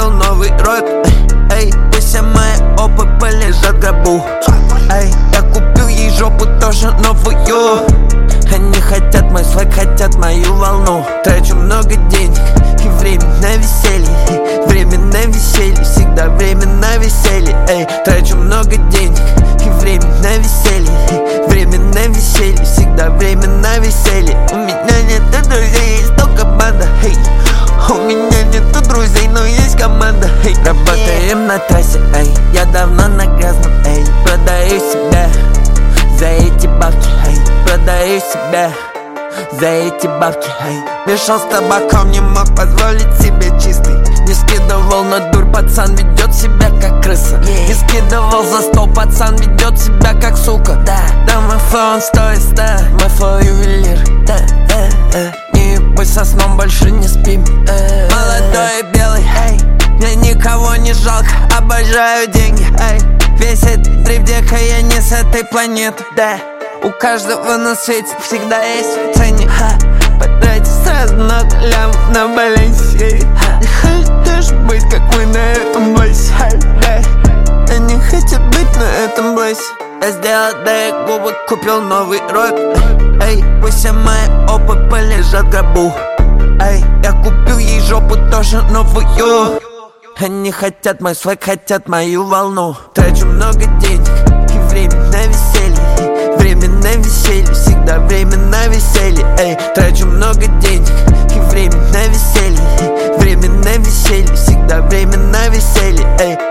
купил новый рот. Эй, пусть все мои опы полежат в гробу. Эй, я купил ей жопу тоже новую. Они хотят мой свайк, хотят мою волну. Трачу много денег и время на веселье. Время на веселье, всегда время на веселье. Эй, трачу много денег и время на веселье. Время на веселье, всегда время на веселье. У меня нет друзей, есть только банда. Эй, у меня нету друзей, но есть команда. Эй, работаем на трассе, эй, я давно на грязном, эй. Продаю себя за эти бабки, эй. Продаю себя за эти бабки, эй. Мешал с табаком, не мог позволить себе чистый. Не скидывал на дурь, пацан ведет себя как крыса. Не скидывал за стол, пацан ведет себя как сука. Да, мой флоу, он стоит 100, мой флоу ювелир. Не ебать со сном, больше не спим. Молодой и белый, эй, мне никого не жалко, обожаю деньги, эй. Весь этот дрифт, дека, я не с этой планеты, да. У каждого на свете всегда есть ценник. Потратить сразу много лямов на балансе. Не хочешь быть, как мы на этом блэсе. Они хотят быть на этом блэсе. Я сделал дай губы, купил новый рот. Эй, пусть все мои опы полежат в гробу. Эй, я купил ей жопу тоже новую. Они хотят мой свайк, хотят мою волну. Трачу много денег и время на веселье. Время на веселье, всегда время на веселье. Эй, трачу много денег и время на веселье. Время на веселье, всегда время на веселье. Эй.